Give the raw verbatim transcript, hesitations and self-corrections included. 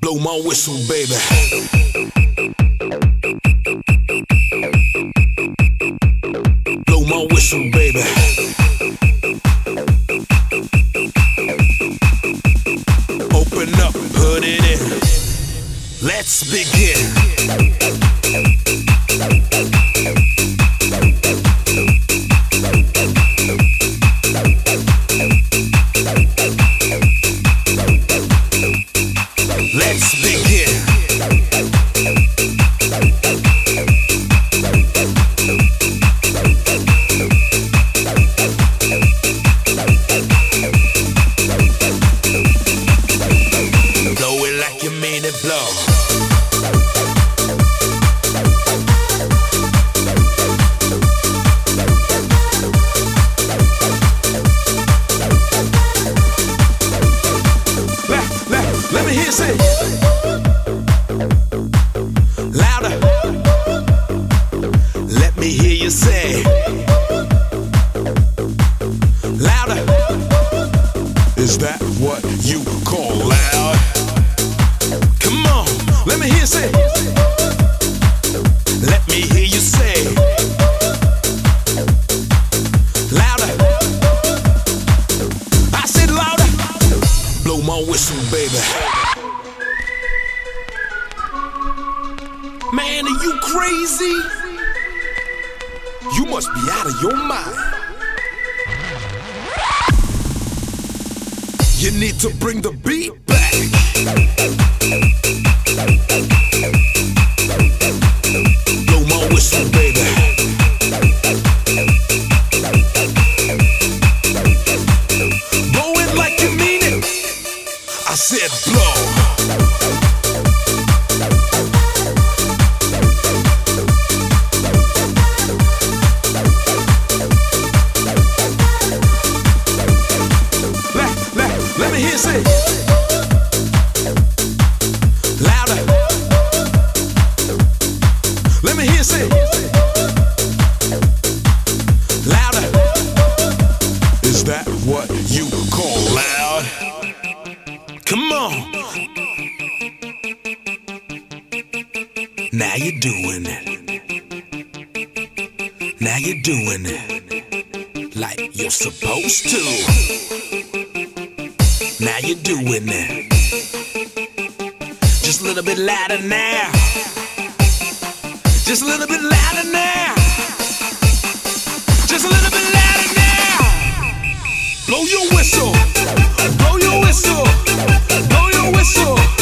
Blow my whistle, baby. Blow my whistle, baby. Open up, put it in. Let's begin. Let's begin. Blow it like you mean it, blow. Let, let, let me hear you say louder. Let me hear you say louder. Is that what you call loud? Come on, let me hear you say. Let me hear you say louder. I said louder. Blow my whistle, baby. Man, are you crazy? You must be out of your mind. You need to bring the beat back. Blow my whistle, baby. Blow it like you mean it. I said blow. Let me hear you say louder. Let me hear you say louder. Is that what you call loud? Come on. Now you're doing it. Now you're doing it like you're supposed to. Now you're doing it. Just a little bit louder now. Just a little bit louder now. Just a little bit louder now. Blow your whistle. Blow your whistle. Blow your whistle.